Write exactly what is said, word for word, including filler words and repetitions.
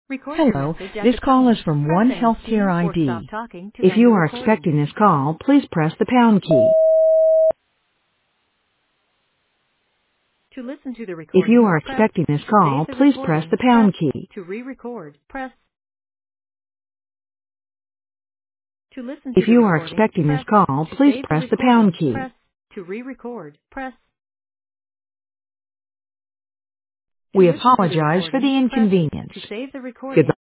Record your Hello, message at this the call is tone. from Press One any Healthcare key or stop I D. talking to If end you the are recording. expecting this call, please press the pound key. To listen to the If you recording, are press. expecting this To save call, the please press recording, the press. pound key. To re-record, press. To listen to If the you are recording, expecting this press. call, To please save the press the pound recording, key. press. To re-record, press. To We listen to the apologize for recording, the press. inconvenience. To save the Goodbye. recording,